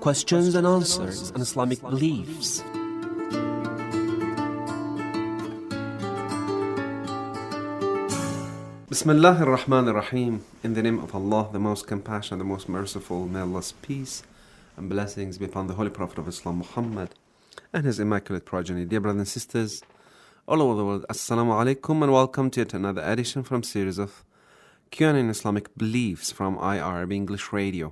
questions and answers on Islamic beliefs. Bismillah ar-Rahman ar-Rahim. In the name of Allah, the most compassionate, the most merciful, may Allah's peace and blessings be upon the Holy Prophet of Islam, Muhammad, and his immaculate progeny. Dear brothers and sisters, all over the world, Assalamu alaikum, and welcome to yet another edition from series of Q&A in Islamic Beliefs from IRB English Radio.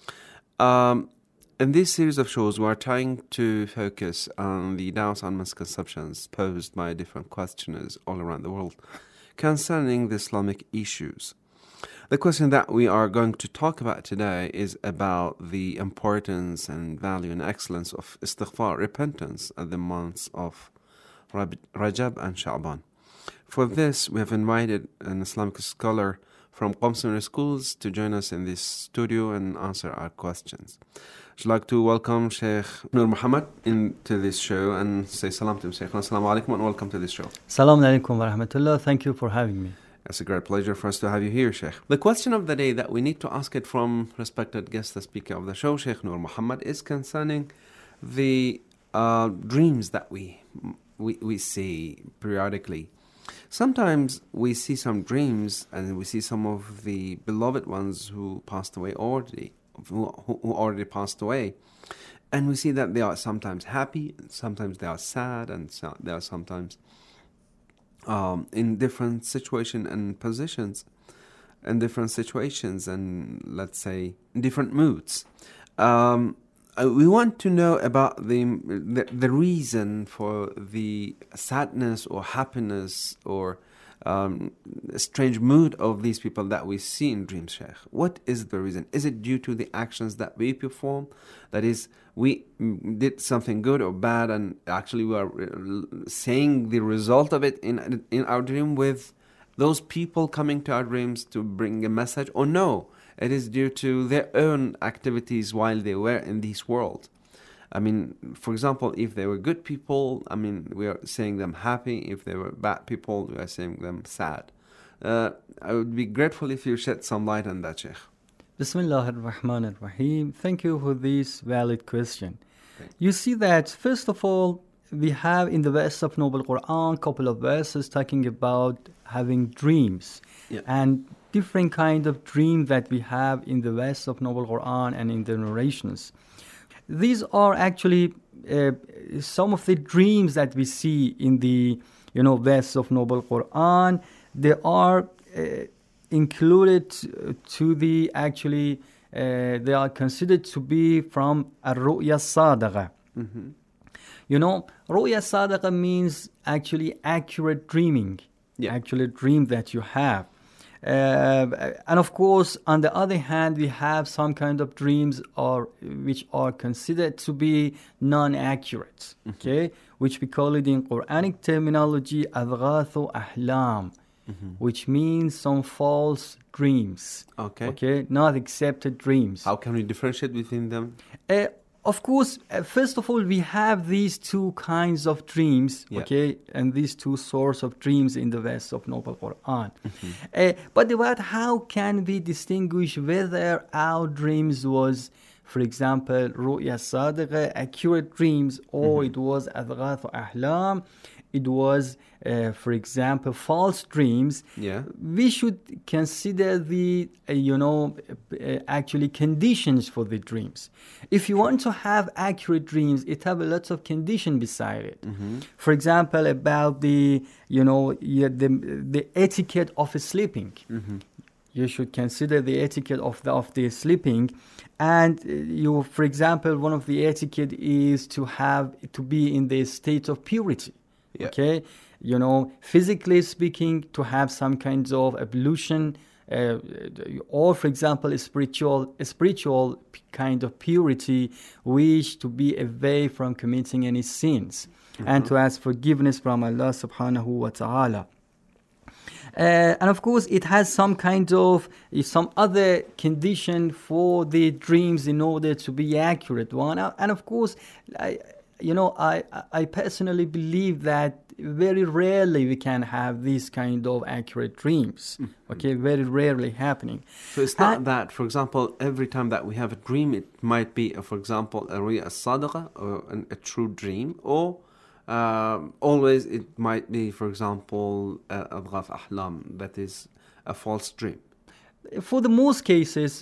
In this series of shows, we are trying to focus on the doubts and misconceptions posed by different questioners all around the world concerning the Islamic issues. The question that we are going to talk about today is about the importance and value and excellence of istighfar, repentance, at the months of Rajab and Sha'ban. For this, we have invited an Islamic scholar from Qom Seminary Schools to join us in this studio and answer our questions. I'd like to welcome Sheikh Noor Muhammad into this show and say salam to him. Sheikh, assalamu alaikum and welcome to this show. Assalamu alaikum wa rahmatullah. Thank you for having me. It's a great pleasure for us to have you here, Sheikh. The question of the day that we need to ask it from respected guest, the speaker of the show, Sheikh Noor Muhammad, is concerning the dreams that we see periodically. Sometimes we see some dreams and we see some of the beloved ones who passed away already, who already passed away. And we see that they are sometimes happy, and sometimes they are sad, and they are sometimes in different situations and positions, and different situations, and let's say in different moods. We want to know about the reason for the sadness or happiness or strange mood of these people that we see in dreams, Sheikh. What is the reason? Is it due to the actions that we perform? That is, we did something good or bad, and actually we are saying the result of it in our dream with those people coming to our dreams to bring a message? Or no, it is due to their own activities while they were in this world. I mean, for example, if they were good people, I mean, we are saying them happy. If they were bad people, we are saying them sad. I would be grateful if you shed some light on that, Sheikh. Bismillah ar-Rahman ar-Rahim. Thank you for this valid question. You see that, first of all, we have in the verse of Noble Quran a couple of verses talking about having dreams. Yeah. And different kind of dreams that we have in the verse of Noble Quran and in the narrations. These are actually some of the dreams that we see in the verse of Noble Quran. They are included to the actually they are considered to be from Ar-Ru'ya Sadiqa. Mm-hmm. Ru'ya Sadiqa means actually accurate dreaming. Yeah. Actually dream that you have. And of course, on the other hand, we have some kind of dreams which are considered to be non-accurate, okay? Which we call it in Quranic terminology, adghathu ahlam, which means some false dreams. Okay, not accepted dreams. How can we differentiate between them? Of course, first of all, we have these two kinds of dreams, okay, and these two sorts of dreams in the verse of Noble Quran. But about how can we distinguish whether our dreams was, for example, Ru'ya Sadiqa, accurate dreams, or it was Adghathu Ahlam, it was, for example, false dreams. Yeah. We should consider the, actually conditions for the dreams. If you want to have accurate dreams, it have a lot of condition beside it. For example, about the etiquette of sleeping. You should consider the etiquette of the sleeping, and for example, one of the etiquette is to be in the state of purity. Yeah. Okay, physically speaking, to have some kinds of ablution, or for example, a spiritual kind of purity, wish to be away from committing any sins, and to ask forgiveness from Allah subhanahu wa ta'ala. And of course, it has some other condition for the dreams in order to be accurate one. And of course, I personally believe that very rarely we can have these kind of accurate dreams. Okay, very rarely happening. So it's not that, for example, every time that we have a dream, it might be, for example, a ruya sadiqa, or a true dream, or always it might be, for example, adghaf ahlam, that is a false dream. For the most cases,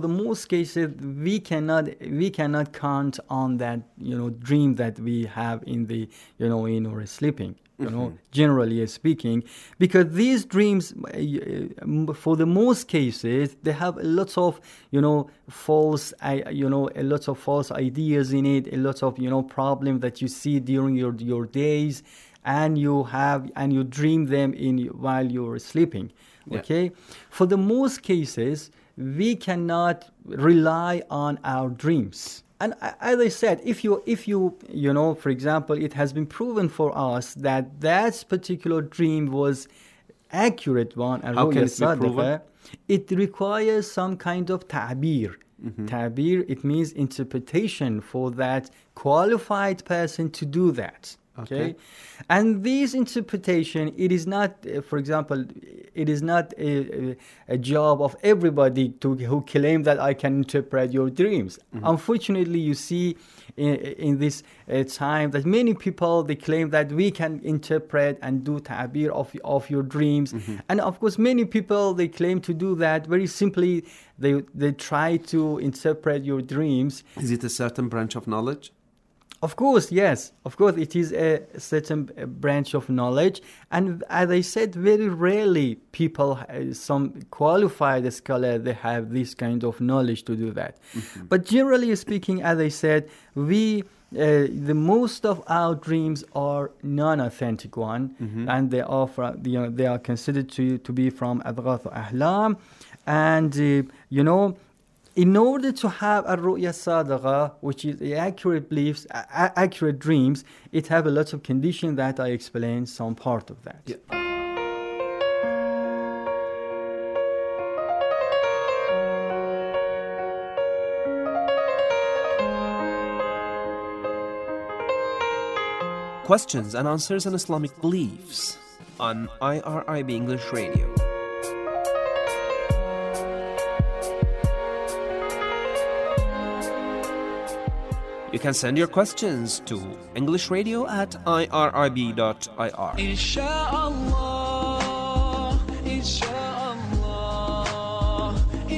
we cannot count on that, dream that we have in the, in our sleeping, generally speaking, because these dreams, for the most cases, they have a lot of, false, a lot of false ideas in it, a lot of, problems that you see during your days, and you dream them while you're sleeping. Okay, for the most cases, we cannot rely on our dreams. And as I said, if you, for example, it has been proven for us that particular dream was accurate one, a ruya sadiqa, it requires some kind of ta'bir. Ta'bir, it means interpretation for that qualified person to do that. Okay, and this interpretation, it is not, for example, it is not a job of everybody who claim that I can interpret your dreams. Unfortunately, you see in this time that many people, they claim that we can interpret and do ta'bir of your dreams. And of course, many people, they claim to do that very simply. They try to interpret your dreams. Is it a certain branch of knowledge? Of course, yes. Of course, it is a certain branch of knowledge. And as I said, very rarely people, some qualified scholar, they have this kind of knowledge to do that. But generally speaking, as I said, the most of our dreams are non-authentic one, and they are they are considered to be from adghaf ahlam, and in order to have a ru'ya sadiqa, which is accurate beliefs, accurate dreams, it have a lot of conditions that I explained some part of that. Yeah. Questions and answers on Islamic beliefs on IRIB English Radio. You can send your questions to englishradio@irib.ir. Inshallah, inshallah,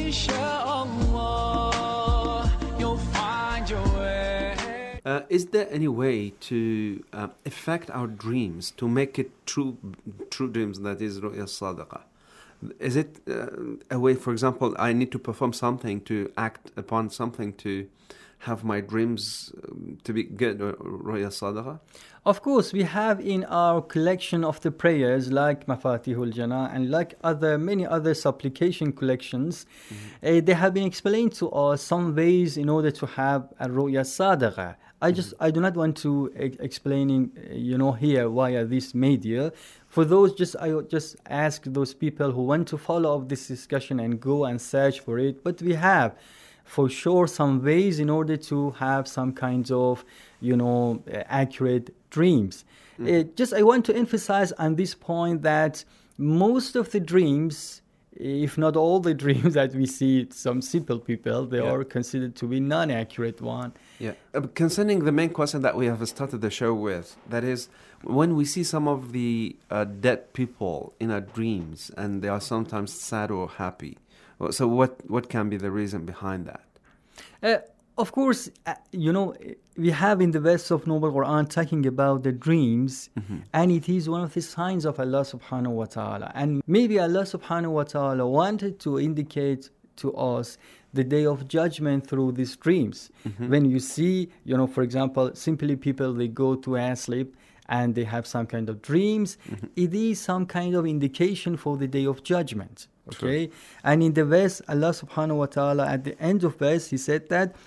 inshallah, you'll find your way. Is there any way to affect our dreams, to make it true dreams, that is ru'ya sadiqa? Is it a way, for example, I need to perform something, to act upon something to have my dreams to be good, ru'ya sadiqa? Of course, we have in our collection of the prayers, like Mafatihul Jannah and like many other supplication collections, they have been explained to us some ways in order to have a ru'ya sadiqa. I do not want to explaining, here via this media. For those, I just ask those people who want to follow up this discussion and go and search for it. But we have, for sure, some ways in order to have some kinds of, accurate dreams. I want to emphasize on this point that most of the dreams, if not all the dreams that we see, some simple people, they are considered to be non-accurate one. Yeah. Concerning the main question that we have started the show with, that is, when we see some of the dead people in our dreams, and they are sometimes sad or happy, so what can be the reason behind that? Of course, we have in the verse of Noble Quran talking about the dreams, and it is one of the signs of Allah subhanahu wa ta'ala. And maybe Allah subhanahu wa ta'ala wanted to indicate to us the day of judgment through these dreams. When you see, for example, simply people, they go to sleep and they have some kind of dreams, it is some kind of indication for the day of judgment. Okay? True. And in the verse, Allah subhanahu wa ta'ala, at the end of verse, He said that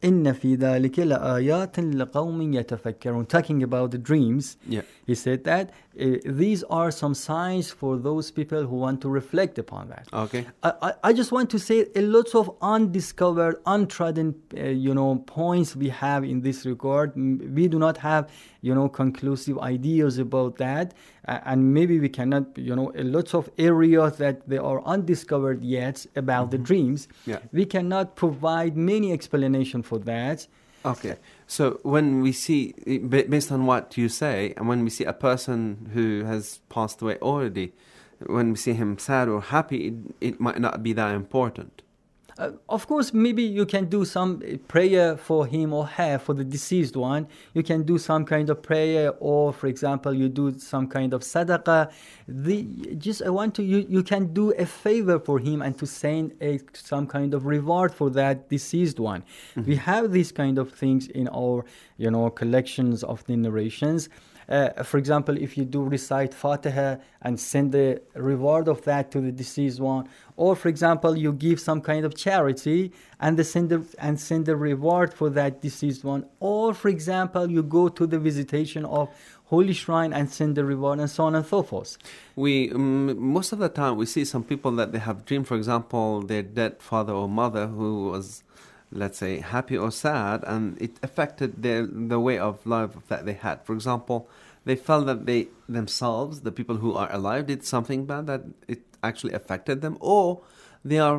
إن في ذلك لآيات لقوم يتفكرون. Talking about the dreams, Yeah. he said that these are some signs for those people who want to reflect upon that. Okay. I just want to say a lot of undiscovered, untrodden, points we have in this regard. We do not have, conclusive ideas about that, and maybe we cannot, a lot of areas that they are undiscovered yet about the dreams. Yeah. We cannot provide many explanation for that. Okay. So when we see, based on what you say, and when we see a person who has passed away already, when we see him sad or happy, it might not be that important. Of course, maybe you can do some prayer for him or her, for the deceased one. You can do some kind of prayer, or, for example, you do some kind of sadaqah. You can do a favor for him and to send some kind of reward for that deceased one. Mm-hmm. We have these kind of things in our, collections of the narrations. For example, if you do recite Fatiha and send the reward of that to the deceased one, or for example, you give some kind of charity and send the reward for that deceased one, or for example, you go to the visitation of holy shrine and send the reward, and so on and so forth. We most of the time we see some people that they have dreamed, for example, their dead father or mother who was, let's say, happy or sad, and it affected the way of life that they had. For example, they felt that they themselves, the people who are alive, did something bad that it actually affected them, or they are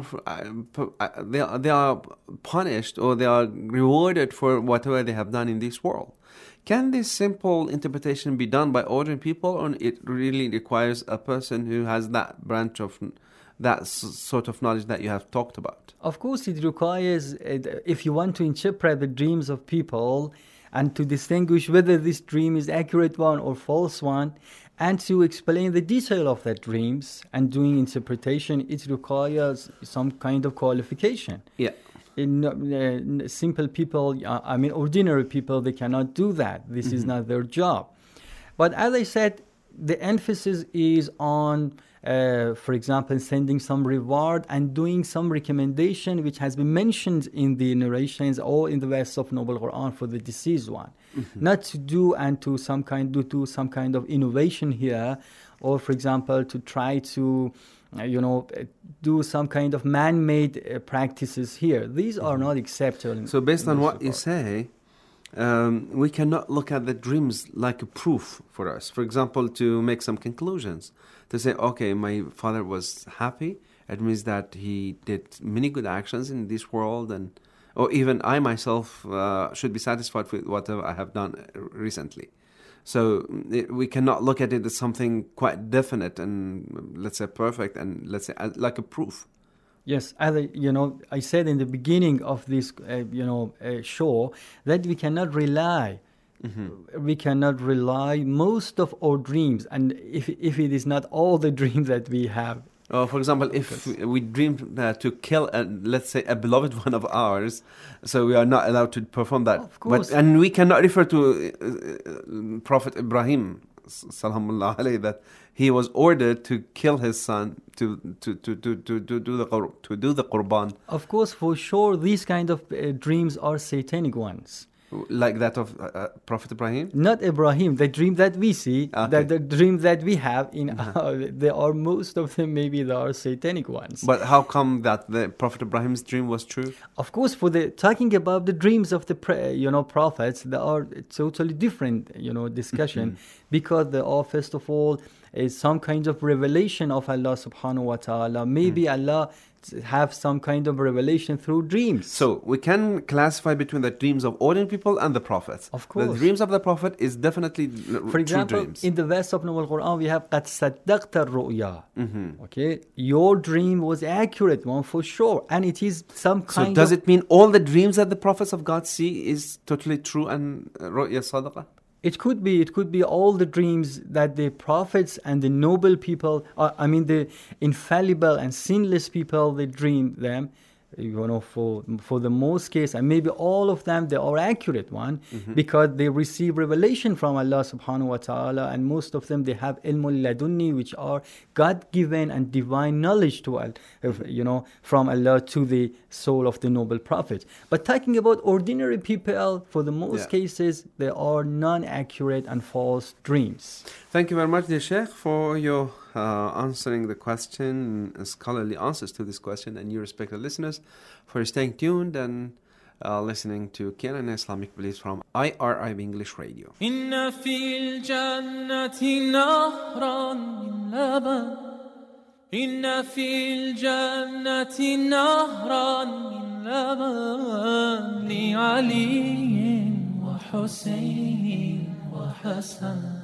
punished or they are rewarded for whatever they have done in this world. Can this simple interpretation be done by ordinary people, or it really requires a person who has that branch of that sort of knowledge that you have talked about? Of course, it requires, if you want to interpret the dreams of people and to distinguish whether this dream is accurate one or false one, and to explain the detail of that dreams and doing interpretation, it requires some kind of qualification. Yeah. Simple people, ordinary people, they cannot do that. This is not their job. But as I said, the emphasis is on, for example, sending some reward and doing some recommendation which has been mentioned in the narrations or in the verse of Noble Quran for the deceased one. Not to do some kind of innovation here, or for example, to try to do some kind of man-made practices here. These are not acceptable. So based on what you say, we cannot look at the dreams like a proof for us. For example, to make some conclusions. To say, okay, my father was happy. It means that he did many good actions in this world, or even I myself should be satisfied with whatever I have done recently. So we cannot look at it as something quite definite and, let's say, perfect, and let's say like a proof. Yes, as I said in the beginning of this, show, that we cannot rely. We cannot rely most of our dreams, and if it is not all the dreams that we have. For example, if we dream to kill, let's say, a beloved one of ours, so we are not allowed to perform that. Of course. And we cannot refer to Prophet Ibrahim, salamullah alayhi, that he was ordered to kill his son to do the qurban. Of course, for sure, these kind of dreams are satanic ones. Like that of Prophet Ibrahim? Not Ibrahim, the dream that we see, okay. the dream that we have, there are most of them, maybe they are satanic ones. But how come that the Prophet Ibrahim's dream was true? Of course, talking about the dreams of the prophets, they are totally different, discussion, because they are, first of all, some kind of revelation of Allah subhanahu wa ta'ala. Maybe Allah have some kind of revelation through dreams. So we can classify between the dreams of ordinary people and the prophets. Of course. The dreams of the prophet is definitely For example, true dreams. in the verse of Noble Quran, we have قَدْ صَدَّقْتَ الرُّؤْيَا. Okay, your dream was accurate one for sure, and it is some kind of... So does it mean all the dreams that the prophets of God see is totally true and ru'ya sadaqah? It could be all the dreams that the prophets and the noble people, the infallible and sinless people, they dream them. for the most case, and maybe all of them, they are accurate one, because they receive revelation from Allah subhanahu wa ta'ala, and most of them, they have ilmul ladunni, which are God-given and divine knowledge from Allah to the soul of the noble prophet. But talking about ordinary people, for the most cases, they are non-accurate and false dreams. Thank you very much, dear Sheikh, for your answering the question, scholarly answers to this question, and you respected listeners for staying tuned and listening to Kiran Islamic Beliefs from IRIB English Radio. Inna fil jannati nahran min laban, Inna fil jannati nahran min laban, li Ali wa Husayn wa Hasan.